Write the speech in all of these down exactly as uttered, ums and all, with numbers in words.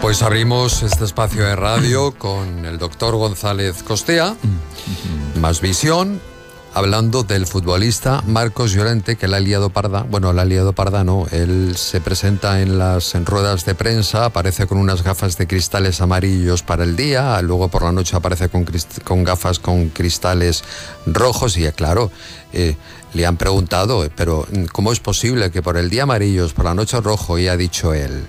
Pues abrimos este espacio de radio con el doctor González Costea, Más Visión, hablando del futbolista Marcos Llorente, que la ha liado parda. Bueno, la ha liado parda no, él se presenta en las en ruedas de prensa, aparece con unas gafas de cristales amarillos para el día, luego por la noche aparece con, crist- con gafas con cristales rojos y claro, eh, le han preguntado, pero ¿cómo es posible que por el día amarillos, por la noche rojo? Y ha dicho él: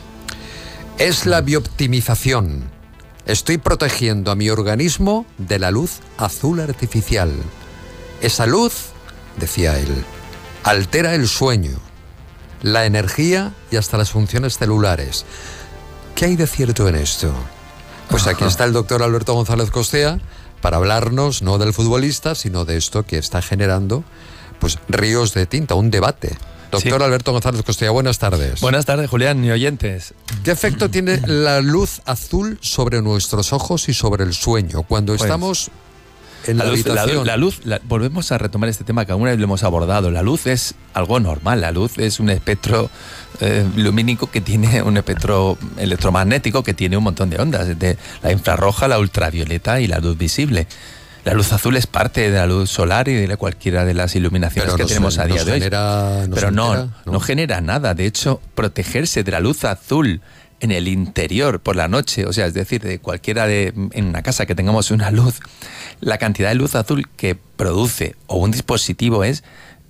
es la bioptimización. Estoy protegiendo a mi organismo de la luz azul artificial. Esa luz, decía él, altera el sueño, la energía y hasta las funciones celulares. ¿Qué hay de cierto en esto? Pues aquí está el doctor Alberto González Costea para hablarnos no del futbolista, sino de esto que está generando pues ríos de tinta, un debate. Doctor sí. Alberto González Costea, buenas tardes. Buenas tardes, Julián y oyentes. ¿Qué efecto tiene la luz azul sobre nuestros ojos y sobre el sueño cuando pues, estamos en la, la luz, habitación? La, la luz, la, volvemos a retomar este tema que alguna vez lo hemos abordado. La luz es algo normal. La luz es un espectro eh, lumínico que tiene un espectro electromagnético que tiene un montón de ondas, de la infrarroja, la ultravioleta y la luz visible. La luz azul es parte de la luz solar y de cualquiera de las iluminaciones que tenemos se, a día de genera, hoy. Pero no, genera, no, no genera nada. De hecho, protegerse de la luz azul en el interior por la noche, o sea, es decir, de cualquiera de en una casa que tengamos una luz, la cantidad de luz azul que produce o un dispositivo es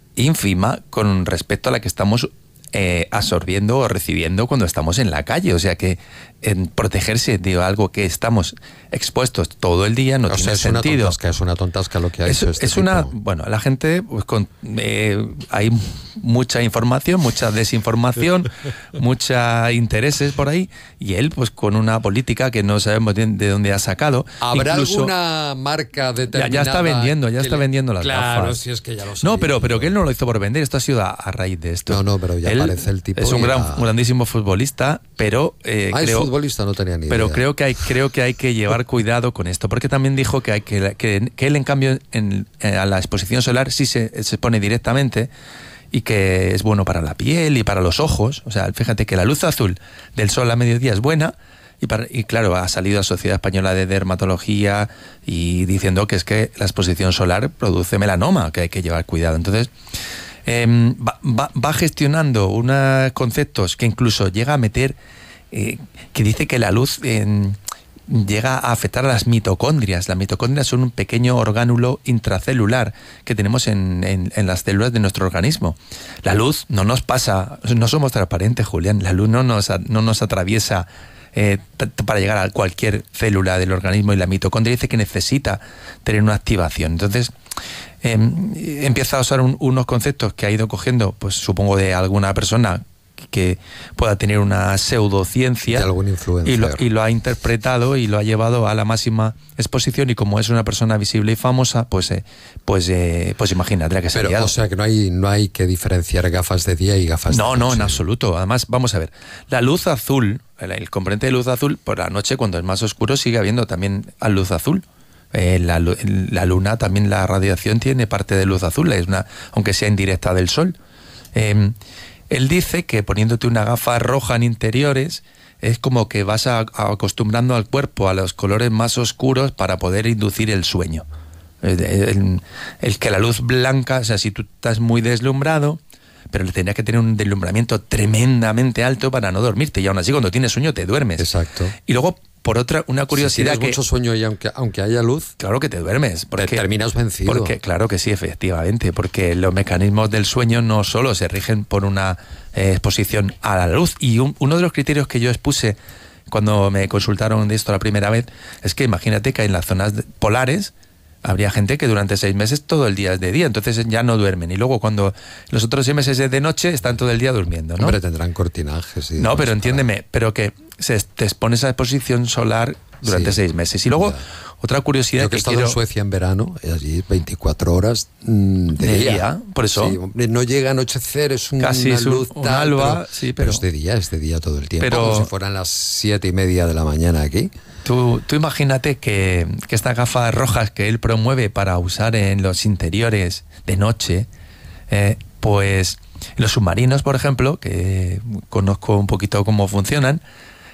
ínfima con respecto a la que estamos eh, absorbiendo o recibiendo cuando estamos en la calle. O sea que en protegerse de algo que estamos expuestos todo el día no o tiene sea, es sentido. Una tontasca, es una tontasca lo que ha es, hecho este es tipo. una, bueno, la gente pues, con, eh, hay mucha información, mucha desinformación, muchos intereses por ahí, y él pues con una política que no sabemos de, de dónde ha sacado. ¿Habrá Incluso, alguna marca determinada? Ya, ya está vendiendo, ya está le... vendiendo las claro, gafas. Claro, si es que ya lo sabía. No, pero, pero que él no lo hizo por vender, esto ha sido a, a raíz de esto. No, no, pero ya él parece el tipo. Es un, gran, a... un grandísimo futbolista, pero eh, ah, creo, es futbolista, no tenía ni idea. Pero creo que hay, creo que hay que llevar cuidado con esto, porque también dijo que hay que, que, que él en cambio en, en, a la exposición solar sí se, se pone directamente y que es bueno para la piel y para los ojos. O sea, fíjate que la luz azul del sol a mediodía es buena. Y, para, y claro, ha salido la Sociedad Española de Dermatología y diciendo que es que la exposición solar produce melanoma, que hay que llevar cuidado. Entonces, eh, va, va, va gestionando unos conceptos que incluso llega a meter, eh, que dice que la luz eh, llega a afectar a las mitocondrias. Las mitocondrias son un pequeño orgánulo intracelular que tenemos en, en, en las células de nuestro organismo. La luz no nos pasa, no somos transparentes, Julián, la luz no nos, no nos atraviesa Eh, t- para llegar a cualquier célula del organismo, y la mitocondria dice que necesita tener una activación. Entonces eh, empieza a usar un, unos conceptos que ha ido cogiendo, pues supongo de alguna persona que pueda tener una pseudociencia, de algún influencer, y lo, y lo ha interpretado y lo ha llevado a la máxima exposición, y como es una persona visible y famosa, pues eh, pues eh, pues imagínate la que se ha liado. O sea que no hay no hay que diferenciar gafas de día y gafas no, de noche. No, en absoluto. Además, vamos a ver, la luz azul, el, el componente de luz azul, por la noche cuando es más oscuro sigue habiendo también luz azul. Eh, la, la luna también, la radiación tiene parte de luz azul, es una, aunque sea indirecta del sol. Eh, Él dice que poniéndote una gafa roja en interiores es como que vas a, a acostumbrando al cuerpo a los colores más oscuros para poder inducir el sueño. El, el, el que la luz blanca, o sea, si tú estás muy deslumbrado, pero tendrías que tener un deslumbramiento tremendamente alto para no dormirte, y aún así cuando tienes sueño te duermes. Exacto. Y luego, por otra, una curiosidad, si tienes que mucho sueño y aunque, aunque haya luz, claro que te duermes, porque te terminas vencido. Porque, claro que sí, efectivamente, porque los mecanismos del sueño no solo se rigen por una eh, exposición a la luz. Y un, uno de los criterios que yo expuse cuando me consultaron de esto la primera vez es que imagínate que en las zonas polares habría gente que durante seis meses todo el día es de día, entonces ya no duermen, y luego cuando los otros seis meses es de noche están todo el día durmiendo, ¿no? Hombre, tendrán cortinajes. Y no, pero entiéndeme, para... pero que se te expones a exposición solar durante sí, seis meses. Y luego, ya. Otra curiosidad Yo que, que he estado quiero... en Suecia en verano, allí veinticuatro horas mmm, de, de día. día. Por eso. Sí, no llega a anochecer, es un, casi una es un, luz un tal, alba, pero, sí, pero... pero es de día, es de día todo el tiempo, pero... como si fueran las siete y media de la mañana aquí. Tú, tú imagínate que, que estas gafas rojas que él promueve para usar en los interiores de noche, eh, pues los submarinos, por ejemplo, que conozco un poquito cómo funcionan,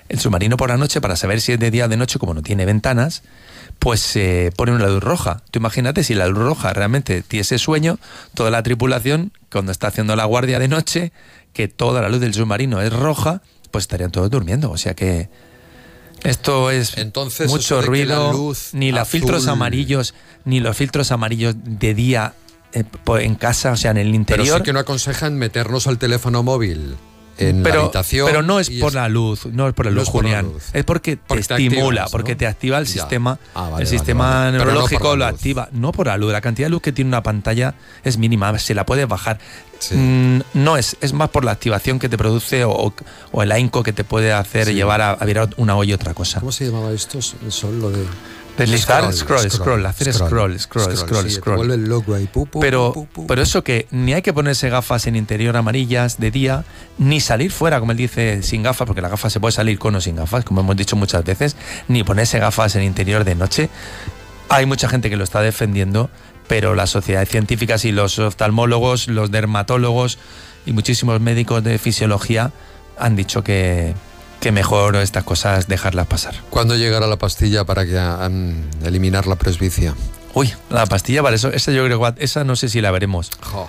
el submarino por la noche, para saber si es de día o de noche, como no tiene ventanas, pues se eh, pone una luz roja. Tú imagínate si la luz roja realmente tiene ese sueño, toda la tripulación, cuando está haciendo la guardia de noche, que toda la luz del submarino es roja, pues estarían todos durmiendo. O sea que esto es Entonces, mucho ruido, la luz ni los azul... filtros amarillos, ni los filtros amarillos de día eh, en casa, o sea, en el interior. Pero sí que no aconsejan meternos al teléfono móvil en pero, la habitación. Pero no es por es... la luz, no es por la luz, no es Julián. La luz. Es porque, porque te, te estimula, activas, ¿no? Porque te activa el ya. sistema, ah, vale, el sistema vale, vale. neurológico no lo activa. No por la luz, la cantidad de luz que tiene una pantalla es mínima, se la puedes bajar. Sí. Mm, no es, es más por la activación que te produce o, o el ahínco que te puede hacer sí. llevar a, a virar una olla y otra cosa. ¿Cómo se llamaba esto? Son lo de... Deslizar, scroll, scroll, scroll, scroll, hacer scroll, scroll, scroll, scroll. Sí, scroll. Vuelve el logo ahí, pu, pu, pero, pu, pu, pu. pero eso que ni hay que ponerse gafas en interior amarillas de día, ni salir fuera, como él dice, sin gafas, porque la gafa se puede salir con o sin gafas, como hemos dicho muchas veces, ni ponerse gafas en interior de noche. Hay mucha gente que lo está defendiendo, pero las sociedades científicas y los oftalmólogos, los dermatólogos y muchísimos médicos de fisiología han dicho que... que mejor estas cosas dejarlas pasar. ¿Cuándo llegará la pastilla para que, um, eliminar la presbicia? Uy, la pastilla para eso, esa yo creo que esa no sé si la veremos. Oh.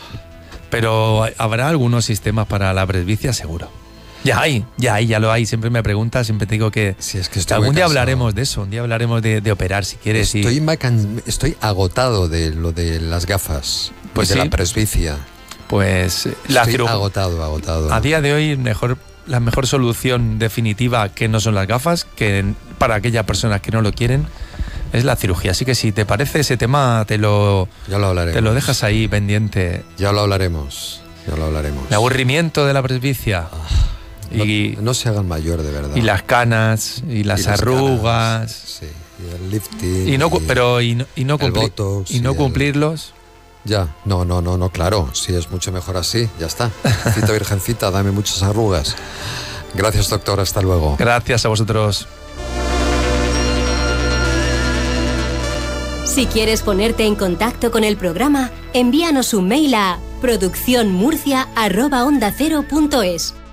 Pero habrá algunos sistemas para la presbicia seguro. Ya hay, ya hay, ya lo hay. Siempre me preguntas, siempre te digo que, sí, es que algún día cansado. hablaremos de eso, un día hablaremos de, de operar si quieres. Estoy, y... macan... Estoy agotado de lo de las gafas, pues de sí. la presbicia. Pues la Estoy cirug... agotado, agotado. A día de hoy mejor... la mejor solución definitiva, que no son las gafas, que para aquellas personas que no lo quieren, es la cirugía. Así que si te parece ese tema, te lo, ya lo hablaremos. Te lo dejas ahí pendiente. Ya lo hablaremos, ya lo hablaremos. El aburrimiento de la presbicia. Ah, y, no, no se hagan mayor, de verdad. Y las canas, y las, y las arrugas. Canas, sí, y el lifting. Y no, y pero y no, y no, cumpli botox, y no y cumplirlos. El... Ya, no, no, no, no, claro, sí, es mucho mejor así, ya está. Cita virgencita, dame muchas arrugas. Gracias, doctor, hasta luego. Gracias a vosotros. Si quieres ponerte en contacto con el programa, envíanos un mail a producción murcia arroba onda cero punto es.